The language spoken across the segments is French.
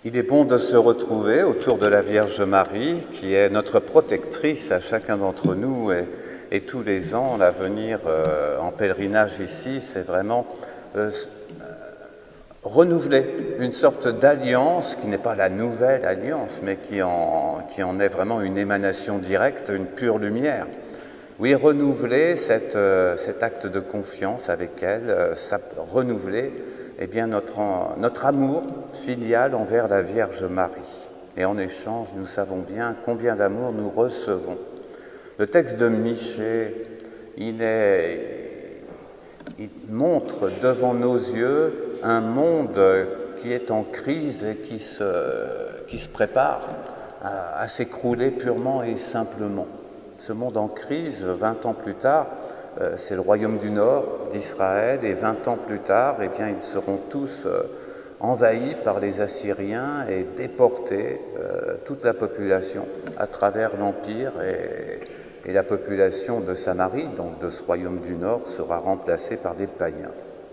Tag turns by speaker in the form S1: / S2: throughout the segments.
S1: Il est bon de se retrouver autour de la Vierge Marie, qui est notre protectrice à chacun d'entre nous. Et tous les ans, la venir en pèlerinage ici, c'est vraiment renouveler une sorte d'alliance qui n'est pas la nouvelle alliance, mais qui en est vraiment une émanation directe, une pure lumière. Oui, renouveler cet acte de confiance avec elle, renouveler bien notre amour filial envers la Vierge Marie. Et en échange, nous savons bien combien d'amour nous recevons. Le texte de Michée, il montre devant nos yeux un monde qui est en crise et qui se prépare à s'écrouler purement et simplement. Ce monde en crise, 20 ans plus tard, c'est le royaume du Nord d'Israël, et 20 ans plus tard, ils seront tous envahis par les Assyriens et déportés, toute la population, à travers l'Empire, et la population de Samarie, donc de ce royaume du Nord, sera remplacée par des païens.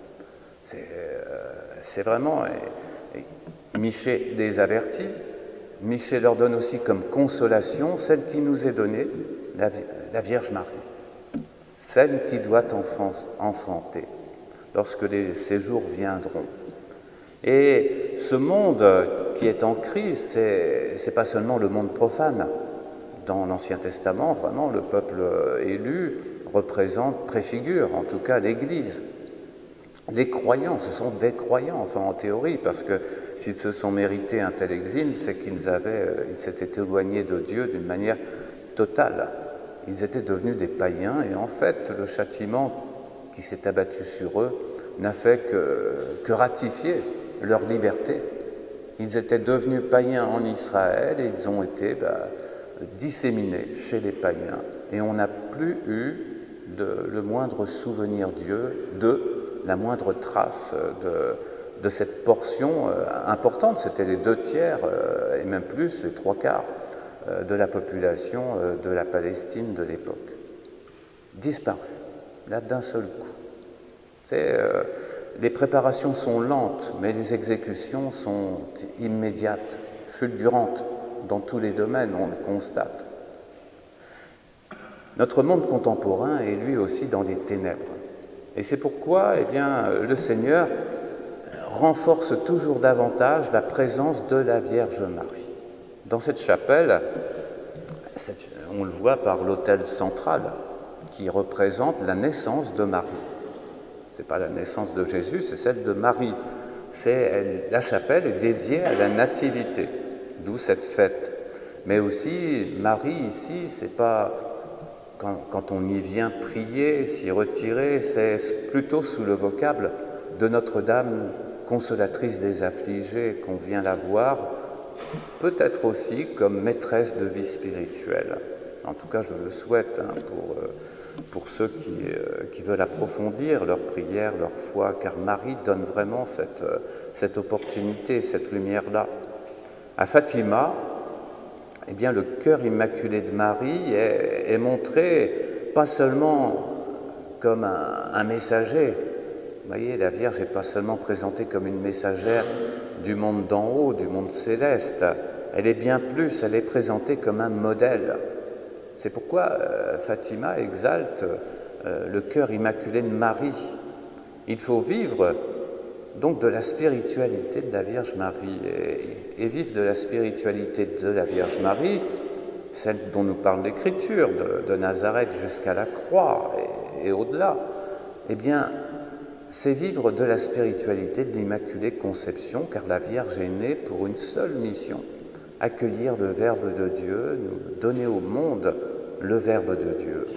S1: C'est vraiment... Michée les avertit. Michée leur donne aussi comme consolation celle qui nous est donnée, la Vierge Marie, celle qui doit enfanter lorsque ces jours viendront. Et ce monde qui est en crise, c'est pas seulement le monde profane. Dans l'Ancien Testament, vraiment, le peuple élu préfigure, en tout cas, l'Église. Les croyants, ce sont des croyants, enfin en théorie, parce que s'ils se sont mérités un tel exil, c'est qu'ils s'étaient éloignés de Dieu d'une manière totale. Ils étaient devenus des païens, et en fait, le châtiment qui s'est abattu sur eux n'a fait que ratifier leur liberté. Ils étaient devenus païens en Israël, et ils ont été disséminés chez les païens, et on n'a plus eu le moindre souvenir la moindre trace de cette portion importante. C'était les 2/3 et même plus, les 3/4 de la population de la Palestine de l'époque. Disparu, là d'un seul coup. Les préparations sont lentes, mais les exécutions sont immédiates, fulgurantes, dans tous les domaines, on le constate. Notre monde contemporain est lui aussi dans les ténèbres. Et c'est pourquoi le Seigneur renforce toujours davantage la présence de la Vierge Marie. Dans cette chapelle, on le voit par l'autel central qui représente la naissance de Marie. Ce n'est pas la naissance de Jésus, c'est celle de Marie. La chapelle est dédiée à la nativité, d'où cette fête. Mais aussi, Marie ici, c'est pas... Quand on y vient prier, s'y retirer, c'est plutôt sous le vocable de Notre-Dame, consolatrice des affligés, qu'on vient la voir, peut-être aussi comme maîtresse de vie spirituelle. En tout cas, je le souhaite pour ceux qui veulent approfondir leur prière, leur foi, car Marie donne vraiment cette opportunité, cette lumière-là. À Fatima, le cœur immaculé de Marie est montré pas seulement comme un messager. Vous voyez, la Vierge n'est pas seulement présentée comme une messagère du monde d'en haut, du monde céleste. Elle est bien plus, elle est présentée comme un modèle. C'est pourquoi Fatima exalte le cœur immaculé de Marie. Il faut vivre donc de la spiritualité de la Vierge Marie, et vivre de la spiritualité de la Vierge Marie, celle dont nous parle l'Écriture, de Nazareth jusqu'à la croix et au-delà, c'est vivre de la spiritualité de l'Immaculée Conception, car la Vierge est née pour une seule mission, accueillir le Verbe de Dieu, nous donner au monde le Verbe de Dieu.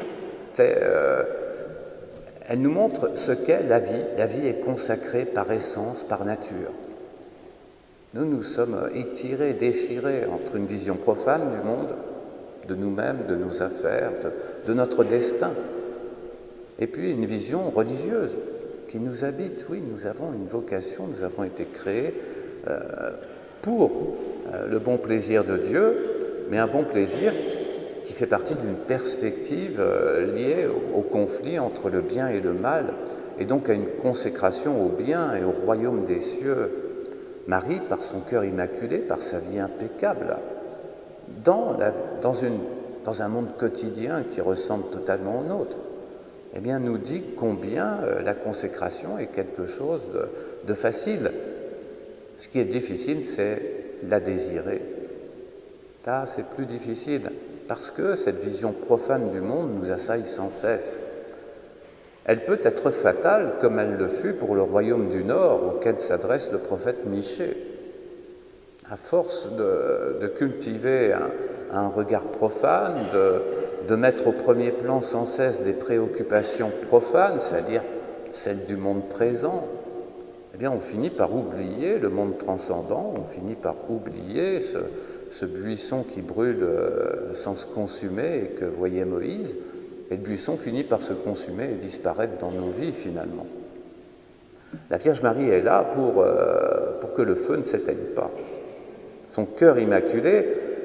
S1: Elle nous montre ce qu'est la vie. La vie est consacrée par essence, par nature. Nous sommes étirés, déchirés entre une vision profane du monde, de nous-mêmes, de nos affaires, de notre destin, et puis une vision religieuse qui nous habite. Oui, nous avons une vocation, nous avons été créés pour le bon plaisir de Dieu, mais un bon plaisir qui fait partie d'une perspective liée au conflit entre le bien et le mal, et donc à une consécration au bien et au royaume des cieux. Marie, par son cœur immaculé, par sa vie impeccable, dans un monde quotidien qui ressemble totalement au nôtre, eh bien, nous dit combien la consécration est quelque chose de facile. Ce qui est difficile, c'est la désirer. Ça, c'est plus difficile, parce que cette vision profane du monde nous assaille sans cesse. Elle peut être fatale, comme elle le fut pour le royaume du Nord, auquel s'adresse le prophète Michée. À force de cultiver un regard profane, de mettre au premier plan sans cesse des préoccupations profanes, c'est-à-dire celles du monde présent, eh bien on finit par oublier le monde transcendant, on finit par oublier ce buisson qui brûle sans se consumer et que voyait Moïse, et le buisson finit par se consumer et disparaître dans nos vies finalement. La Vierge Marie est là pour que le feu ne s'éteigne pas. Son cœur immaculé,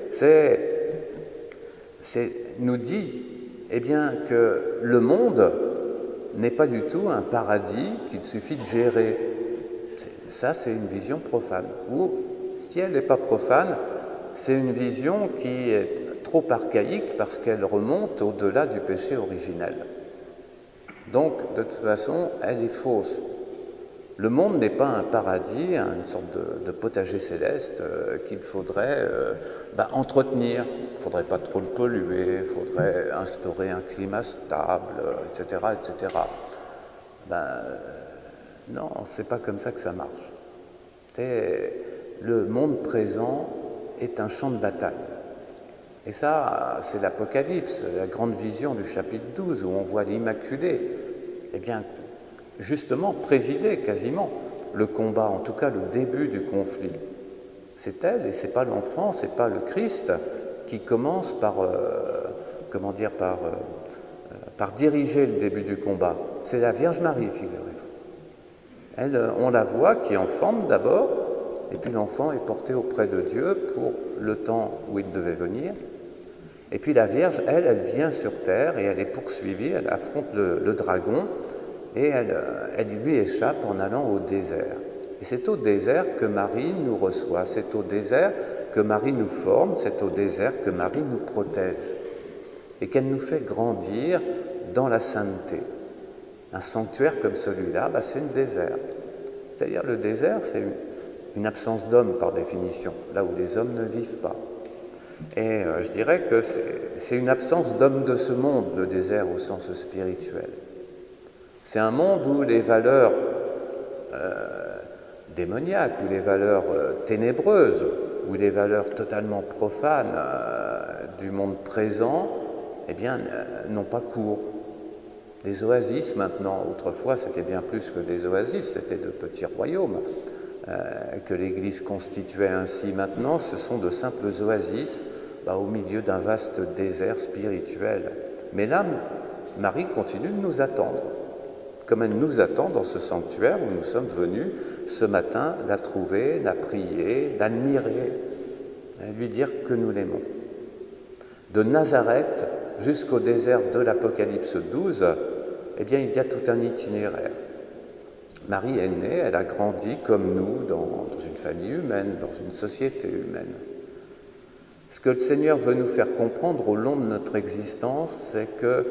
S1: nous dit eh bien, que le monde n'est pas du tout un paradis qu'il suffit de gérer. Ça, c'est une vision profane. Ou, si elle n'est pas profane, c'est une vision qui est trop archaïque parce qu'elle remonte au-delà du péché originel. Donc, de toute façon, elle est fausse. Le monde n'est pas un paradis, une sorte de potager céleste qu'il faudrait entretenir. Il ne faudrait pas trop le polluer, il faudrait instaurer un climat stable, etc., etc. Non, c'est pas comme ça que ça marche. Le monde présent est un champ de bataille. Et ça, c'est l'Apocalypse, la grande vision du chapitre 12, où on voit l'Immaculée, eh bien, justement, présider quasiment le combat, en tout cas le début du conflit. C'est elle, et c'est pas l'enfant, c'est pas le Christ qui commence par diriger le début du combat. C'est la Vierge Marie, figurez-vous. Elle, on la voit qui enfante d'abord, et puis l'enfant est porté auprès de Dieu pour le temps où il devait venir. Et puis la Vierge, elle vient sur terre et elle est poursuivie, elle affronte le dragon et elle lui échappe en allant au désert. Et c'est au désert que Marie nous reçoit, c'est au désert que Marie nous forme, c'est au désert que Marie nous protège et qu'elle nous fait grandir dans la sainteté. Un sanctuaire comme celui-là, c'est le désert. C'est-à-dire le désert, c'est une absence d'homme par définition, là où les hommes ne vivent pas. Et je dirais que c'est une absence d'homme de ce monde, le désert au sens spirituel. C'est un monde où les valeurs démoniaques, où les valeurs ténébreuses, où les valeurs totalement profanes du monde présent, eh bien, n'ont pas cours. Des oasis maintenant, autrefois c'était bien plus que des oasis, c'était de petits royaumes que l'Église constituait ainsi. Maintenant, ce sont de simples oasis au milieu d'un vaste désert spirituel. Mais là, Marie continue de nous attendre, comme elle nous attend dans ce sanctuaire où nous sommes venus ce matin la trouver, la prier, l'admirer, lui dire que nous l'aimons. De Nazareth jusqu'au désert de l'Apocalypse 12, eh bien, il y a tout un itinéraire. Marie est née, elle a grandi comme nous dans une famille humaine, dans une société humaine. Ce que le Seigneur veut nous faire comprendre au long de notre existence, c'est que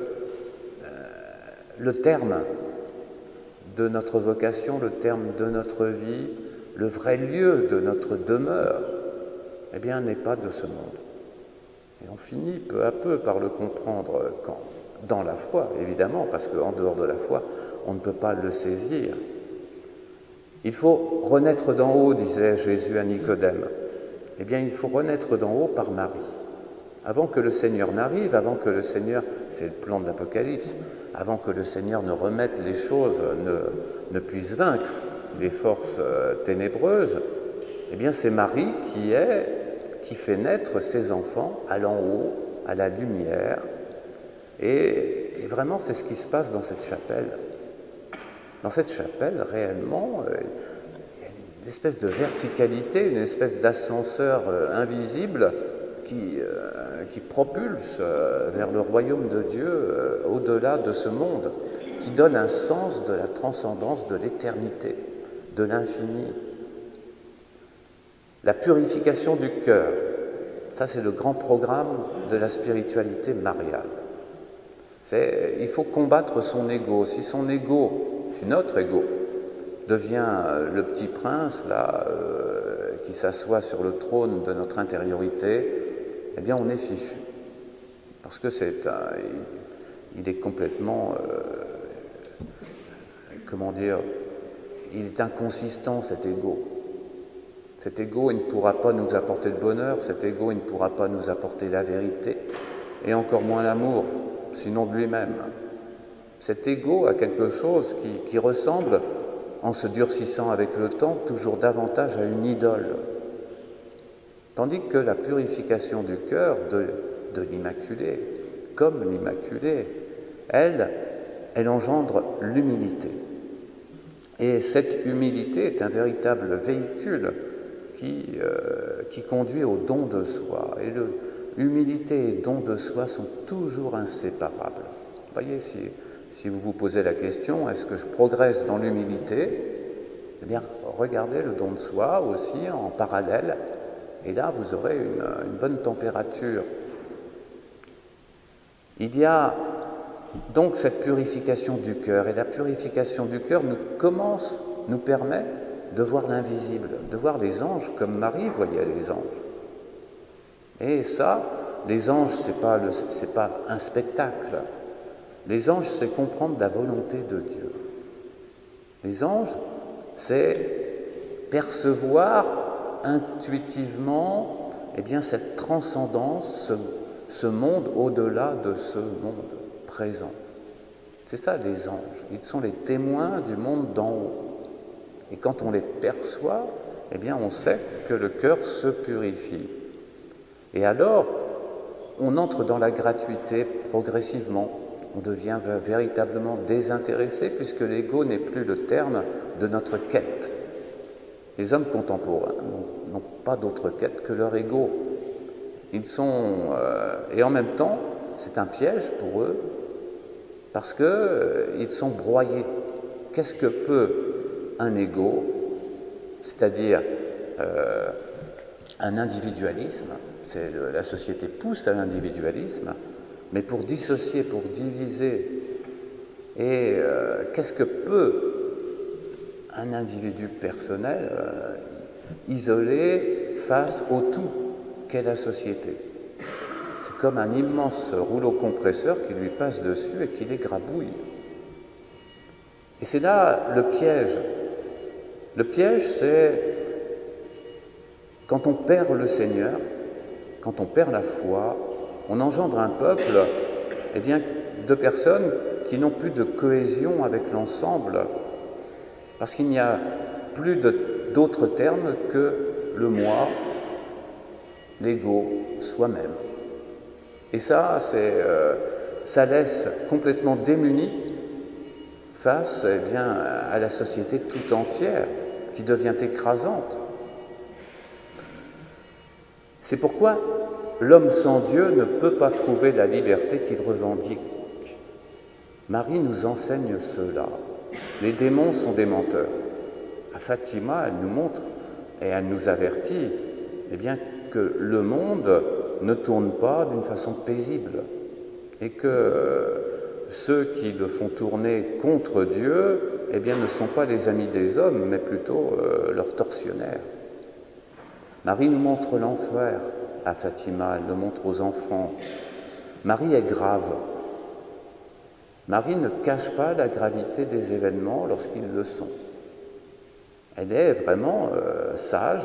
S1: le terme de notre vocation, le terme de notre vie, le vrai lieu de notre demeure, eh bien, n'est pas de ce monde. Et on finit peu à peu par le comprendre dans la foi, évidemment, parce qu'en dehors de la foi, on ne peut pas le saisir. Il faut renaître d'en haut, disait Jésus à Nicodème. Eh bien, il faut renaître d'en haut par Marie. Avant que le Seigneur n'arrive, avant que le Seigneur, c'est le plan de l'Apocalypse, avant que le Seigneur ne remette les choses, ne puisse vaincre les forces ténébreuses, eh bien, c'est Marie qui fait naître ses enfants à l'en haut, à la lumière. Et vraiment, c'est ce qui se passe dans cette chapelle. Dans cette chapelle, réellement, il y a une espèce de verticalité, une espèce d'ascenseur invisible qui propulse vers le royaume de Dieu, au-delà de ce monde, qui donne un sens de la transcendance de l'éternité, de l'infini. La purification du cœur, ça c'est le grand programme de la spiritualité mariale. Il faut combattre son ego. Si son ego, si notre ego, devient le petit prince là, qui s'assoit sur le trône de notre intériorité, eh bien on est fichu. Parce que il est complètement, il est inconsistant cet ego. Cet ego, il ne pourra pas nous apporter le bonheur, cet ego, il ne pourra pas nous apporter la vérité, et encore moins l'amour, sinon de lui-même. Cet ego a quelque chose qui ressemble, en se durcissant avec le temps, toujours davantage à une idole. Tandis que la purification du cœur de l'Immaculée, comme l'Immaculée, elle engendre l'humilité. Et cette humilité est un véritable véhicule qui conduit au don de soi. Et humilité et don de soi sont toujours inséparables. Vous voyez, si vous vous posez la question, est-ce que je progresse dans l'humilité? Eh bien, regardez le don de soi aussi en parallèle, et là, vous aurez une bonne température. Il y a donc cette purification du cœur, et la purification du cœur nous permet de voir l'invisible, de voir les anges comme Marie voyait les anges. Et ça, les anges, c'est pas un spectacle. Les anges, c'est comprendre la volonté de Dieu. Les anges, c'est percevoir intuitivement, cette transcendance, ce monde au-delà de ce monde présent. C'est ça les anges. Ils sont les témoins du monde d'en haut. Et quand on les perçoit, on sait que le cœur se purifie. Et alors, on entre dans la gratuité progressivement. On devient véritablement désintéressé puisque l'ego n'est plus le terme de notre quête. Les hommes contemporains n'ont pas d'autre quête que leur ego. Ils sont... et en même temps, c'est un piège pour eux parce qu'ils sont broyés. Qu'est-ce que peut un ego, c'est-à-dire un individualisme? La société pousse à l'individualisme, mais pour dissocier, pour diviser. Et qu'est-ce que peut un individu personnel isolé face au tout qu'est la société? C'est comme un immense rouleau compresseur qui lui passe dessus et qui les grabouille. Et c'est là le piège. Le piège, c'est quand on perd le Seigneur, quand on perd la foi, on engendre un peuple de personnes qui n'ont plus de cohésion avec l'ensemble, parce qu'il n'y a plus d'autres termes que le moi, l'ego, soi-même. Et ça, ça laisse complètement démuni face à la société tout entière, qui devient écrasante. C'est pourquoi l'homme sans Dieu ne peut pas trouver la liberté qu'il revendique. Marie nous enseigne cela. Les démons sont des menteurs. À Fatima, elle nous montre et elle nous avertit que le monde ne tourne pas d'une façon paisible et que ceux qui le font tourner contre Dieu ne sont pas les amis des hommes, mais plutôt leurs tortionnaires. Marie nous montre l'enfer à Fatima, elle le montre aux enfants. Marie est grave. Marie ne cache pas la gravité des événements lorsqu'ils le sont. Elle est vraiment sage,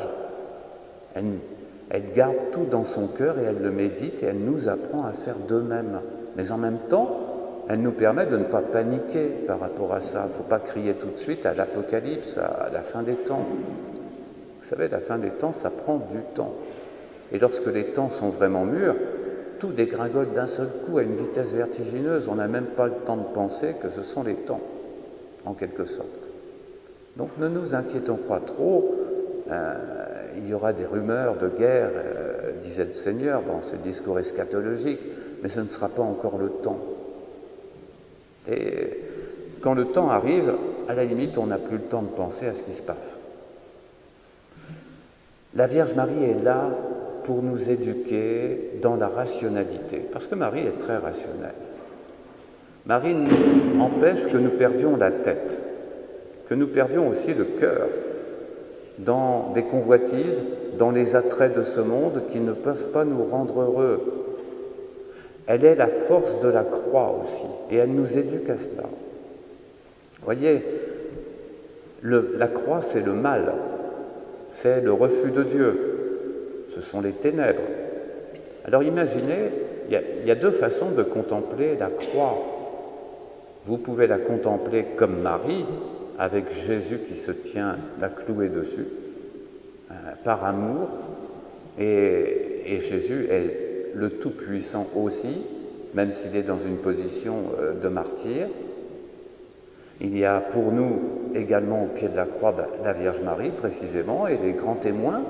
S1: elle garde tout dans son cœur et elle le médite et elle nous apprend à faire de même. Mais en même temps, elle nous permet de ne pas paniquer par rapport à ça. Il ne faut pas crier tout de suite à l'apocalypse, à la fin des temps. Vous savez, la fin des temps, ça prend du temps. Et lorsque les temps sont vraiment mûrs, tout dégringole d'un seul coup à une vitesse vertigineuse. On n'a même pas le temps de penser que ce sont les temps, en quelque sorte. Donc ne nous inquiétons pas trop. Il y aura des rumeurs de guerre, disait le Seigneur dans ses discours eschatologiques, mais ce ne sera pas encore le temps. Et quand le temps arrive, à la limite, on n'a plus le temps de penser à ce qui se passe. La Vierge Marie est là pour nous éduquer dans la rationalité, parce que Marie est très rationnelle. Marie nous empêche que nous perdions la tête, que nous perdions aussi le cœur dans des convoitises, dans les attraits de ce monde qui ne peuvent pas nous rendre heureux. Elle est la force de la croix aussi, et elle nous éduque à cela. Vous voyez, la croix, c'est le mal, c'est le refus de Dieu, ce sont les ténèbres. Alors imaginez, il y a deux façons de contempler la croix. Vous pouvez la contempler comme Marie, avec Jésus qui se tient la clouée dessus, par amour, et Jésus est le Tout-Puissant aussi, même s'il est dans une position de martyr. Il y a pour nous également au pied de la croix la Vierge Marie précisément et les grands témoins.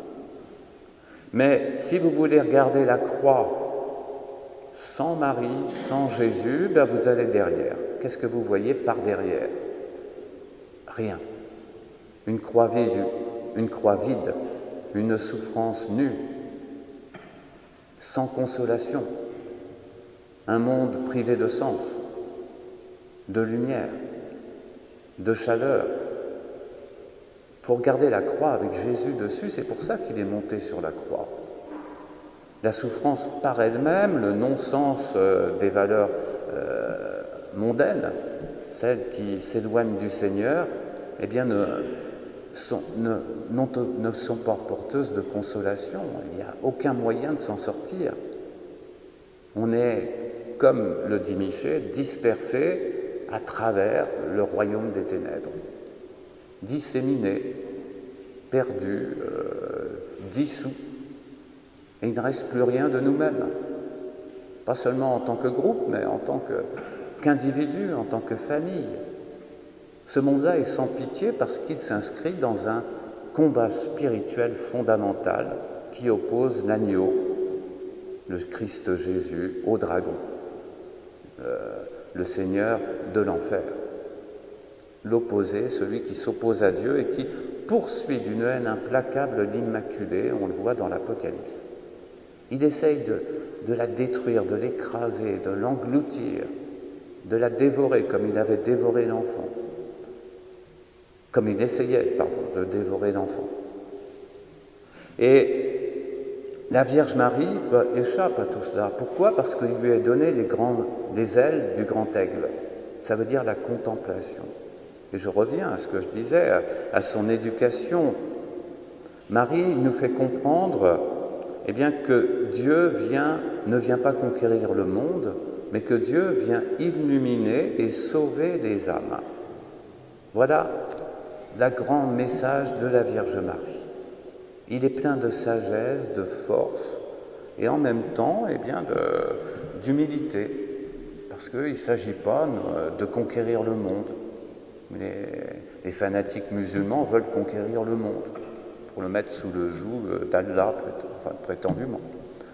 S1: Mais si vous voulez regarder la croix sans Marie, sans Jésus, vous allez derrière. Qu'est-ce que vous voyez par derrière? Rien. Une croix vide, une souffrance nue, sans consolation, un monde privé de sens, de lumière, de chaleur. Il faut regarder la croix avec Jésus dessus, c'est pour ça qu'il est monté sur la croix. La souffrance par elle-même, le non-sens des valeurs mondaines, celles qui s'éloignent du Seigneur, eh bien ne sont pas porteuses de consolation. Il n'y a aucun moyen de s'en sortir. On est, comme le dit Michée, dispersé à travers le royaume des ténèbres, disséminé, perdu, dissous. Et il ne reste plus rien de nous-mêmes, pas seulement en tant que groupe, mais en tant qu'individu, en tant que famille. Ce monde-là est sans pitié parce qu'il s'inscrit dans un combat spirituel fondamental qui oppose l'agneau, le Christ Jésus, au dragon, le Seigneur de l'enfer. L'opposé, celui qui s'oppose à Dieu et qui poursuit d'une haine implacable l'Immaculée, on le voit dans l'Apocalypse. Il essaye de la détruire, de l'écraser, de l'engloutir, de la dévorer comme il avait dévoré l'enfant, comme il essayait, de dévorer l'enfant. Et la Vierge Marie échappe à tout cela. Pourquoi? Parce qu'il lui est donné les ailes du grand aigle. Ça veut dire la contemplation. Et je reviens à ce que je disais, à son éducation. Marie nous fait comprendre eh bien, que Dieu ne vient pas conquérir le monde, mais que Dieu vient illuminer et sauver les âmes. Voilà le grand message de la Vierge Marie. Il est plein de sagesse, de force, et en même temps eh bien, d'humilité, parce qu'il ne s'agit pas de conquérir le monde. Les fanatiques musulmans veulent conquérir le monde, pour le mettre sous le joug d'Allah, prétendument.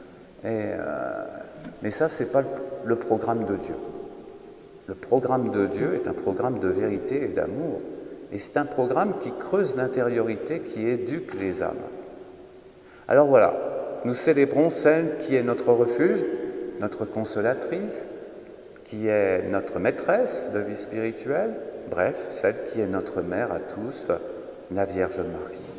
S1: Mais ça, ce n'est pas le programme de Dieu. Le programme de Dieu est un programme de vérité et d'amour. Et c'est un programme qui creuse l'intériorité, qui éduque les âmes. Alors voilà, nous célébrons celle qui est notre refuge, notre consolatrice, qui est notre maîtresse de vie spirituelle, bref, celle qui est notre mère à tous, la Vierge Marie.